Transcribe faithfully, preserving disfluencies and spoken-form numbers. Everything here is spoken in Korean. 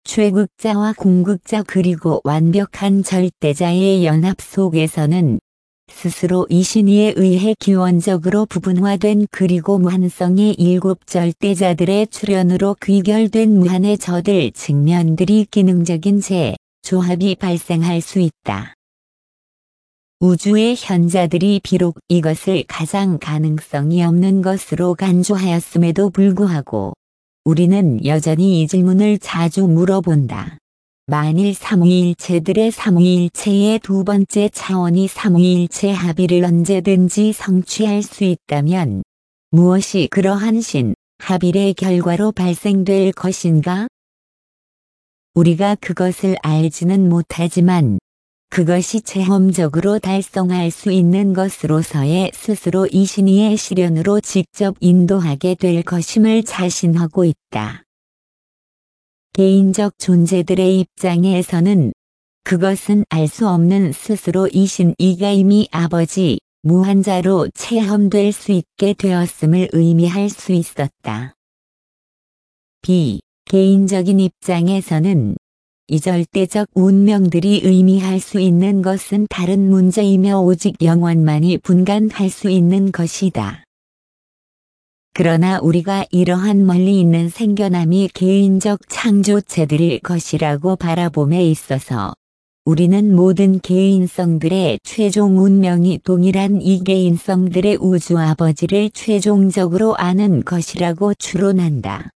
최극자와 공극자 그리고 완벽한 절대자의 연합 속에서는 스스로 이신이에 의해 기원적으로 부분화된 그리고 무한성의 일곱 절대자들의 출현으로 귀결된 무한의 저들 측면들이 기능적인 재, 조합이 발생할 수 있다. 우주의 현자들이 비록 이것을 가장 가능성이 없는 것으로 간주하였음에도 불구하고 우리는 여전히 이 질문을 자주 물어본다. 만일 삼위일체들의 삼위일체의 두 번째 차원이 삼위일체 합의를 언제든지 성취할 수 있다면 무엇이 그러한 신, 합의의 결과로 발생될 것인가? 우리가 그것을 알지는 못하지만 그것이 체험적으로 달성할 수 있는 것으로서의 스스로 이신이의 실현으로 직접 인도하게 될 것임을 자신하고 있다. 개인적 존재들의 입장에서는 그것은 알 수 없는 스스로 이신 이가 이미 아버지, 무한자로 체험될 수 있게 되었음을 의미할 수 있었다. 비, 개인적인 입장에서는 이 절대적 운명들이 의미할 수 있는 것은 다른 문제이며 오직 영원만이 분간할 수 있는 것이다. 그러나 우리가 이러한 멀리 있는 생겨남이 개인적 창조체들일 것이라고 바라봄에 있어서 우리는 모든 개인성들의 최종 운명이 동일한 이 개인성들의 우주 아버지를 최종적으로 아는 것이라고 추론한다.